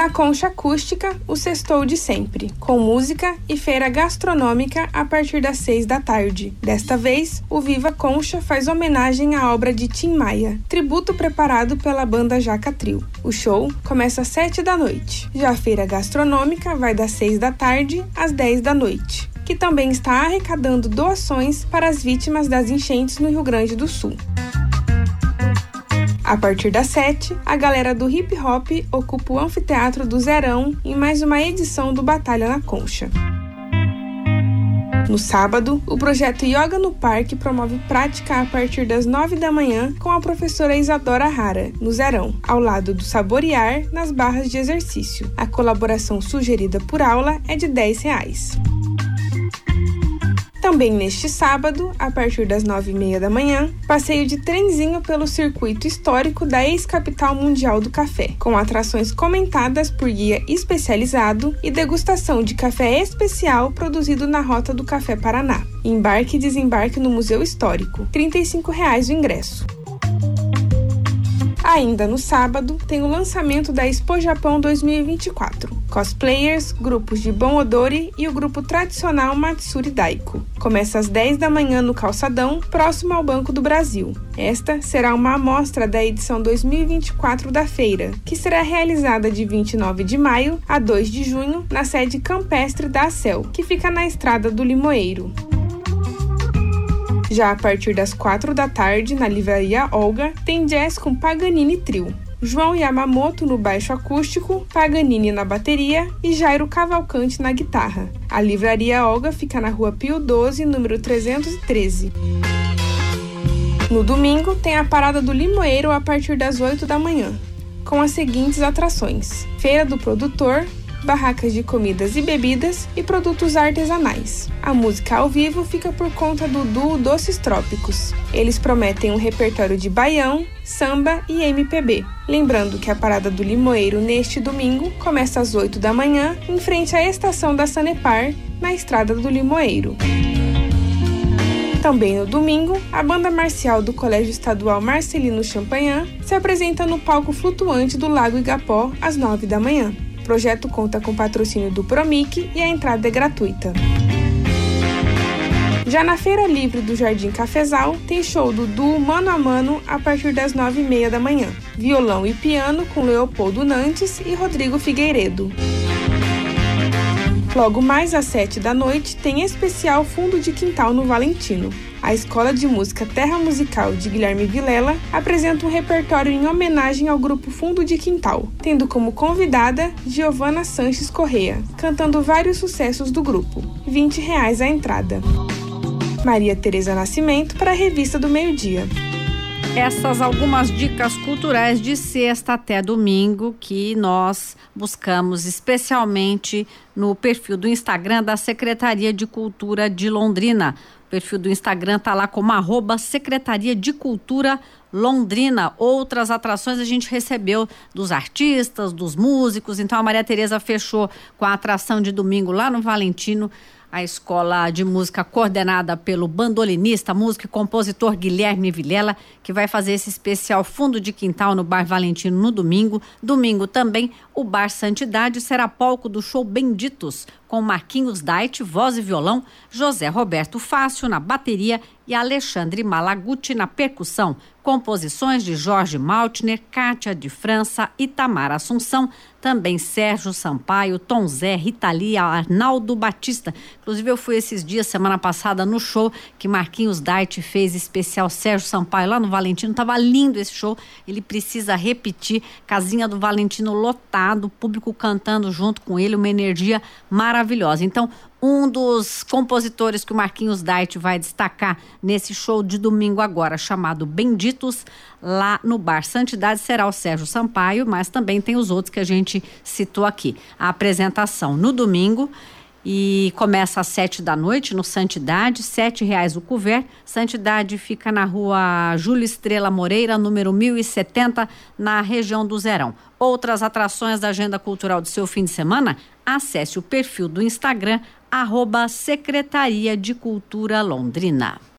Na Concha Acústica, o sextou de sempre, com música e feira gastronômica a partir das 6 da tarde. Desta vez, o Viva Concha faz homenagem à obra de Tim Maia, tributo preparado pela banda Jaca Trio. O show começa às 7 da noite. Já a feira gastronômica vai das 6 da tarde às 10 da noite, que também está arrecadando doações para as vítimas das enchentes no Rio Grande do Sul. A partir das 7, a galera do hip hop ocupa o anfiteatro do Zerão em mais uma edição do Batalha na Concha. No sábado, o projeto Yoga no Parque promove prática a partir das 9 da manhã com a professora Isadora Rara, no Zerão, ao lado do Saborear, nas barras de exercício. A colaboração sugerida por aula é de R$10. Também neste sábado, a partir das 9h30 da manhã, passeio de trenzinho pelo circuito histórico da ex-capital mundial do café, com atrações comentadas por guia especializado e degustação de café especial produzido na Rota do Café Paraná. Embarque e desembarque no Museu Histórico, R$35 o ingresso. Ainda no sábado, tem o lançamento da Expo Japão 2024. Cosplayers, grupos de Bon Odori e o grupo tradicional Matsuri Daiko. Começa às 10 da manhã no Calçadão, próximo ao Banco do Brasil. Esta será uma amostra da edição 2024 da feira, que será realizada de 29 de maio a 2 de junho na sede campestre da ACEL, que fica na Estrada do Limoeiro. Já a partir das 4 da tarde, na Livraria Olga, tem jazz com Paganini Trio. João Yamamoto no baixo acústico, Paganini na bateria e Jairo Cavalcante na guitarra. A Livraria Olga fica na Rua Pio 12, número 313. No domingo, tem a Parada do Limoeiro a partir das 8 da manhã, com as seguintes atrações: Feira do Produtor, barracas de comidas e bebidas e produtos artesanais. A música ao vivo fica por conta do duo Doces Trópicos. Eles prometem um repertório de baião, samba e MPB. Lembrando que a Parada do Limoeiro neste domingo começa às 8 da manhã, em frente à estação da Sanepar, na Estrada do Limoeiro. Também no domingo, a banda marcial do Colégio Estadual Marcelino Champagnat se apresenta no palco flutuante do Lago Igapó às 9 da manhã. O projeto conta com patrocínio do Promic e a entrada é gratuita. Já na Feira Livre do Jardim Cafezal, tem show do duo Mano a Mano a partir das 9h30 da manhã. Violão e piano com Leopoldo Nantes e Rodrigo Figueiredo. Logo mais às 7 da noite, tem especial Fundo de Quintal no Valentino. A Escola de Música Terra Musical de Guilherme Vilela apresenta um repertório em homenagem ao grupo Fundo de Quintal, tendo como convidada Giovana Sanches Correa, cantando vários sucessos do grupo. R$20 a entrada. Maria Tereza Nascimento para a Revista do Meio-Dia. Essas algumas dicas culturais de sexta até domingo que nós buscamos especialmente no perfil do Instagram da Secretaria de Cultura de Londrina. O perfil do Instagram está lá como @Secretaria de Cultura Londrina. Outras atrações a gente recebeu dos artistas, dos músicos. Então a Maria Tereza fechou com a atração de domingo lá no Valentino, a escola de música coordenada pelo bandolinista, músico e compositor Guilherme Vilela, que vai fazer esse especial Fundo de Quintal no Bar Valentino no domingo. Domingo também, o Bar Santidade será palco do show Benditos, com Marquinhos Dait, voz e violão, José Roberto Fácio na bateria e Alexandre Malaguti na percussão. Composições de Jorge Maltner, Kátia de França, Itamar Assunção, também Sérgio Sampaio, Tom Zé, Rita Lee, Arnaldo Batista. Inclusive eu fui esses dias, semana passada, no show que Marquinhos Dait fez especial Sérgio Sampaio lá no Valentino. Tava lindo esse show, ele precisa repetir. Casinha do Valentino lotado, público cantando junto com ele, uma energia maravilhosa. Então, um dos compositores que o Marquinhos Dait vai destacar nesse show de domingo agora, chamado Benditos, lá no Bar Santidade, será o Sérgio Sampaio, mas também tem os outros que a gente citou aqui. A apresentação no domingo e começa às 7 da noite no Santidade, R$7 o couvert. Santidade fica na rua Júlio Estrela Moreira, número 1070, na região do Zerão. Outras atrações da agenda cultural do seu fim de semana? Acesse o perfil do Instagram, @Secretaria de Cultura Londrina.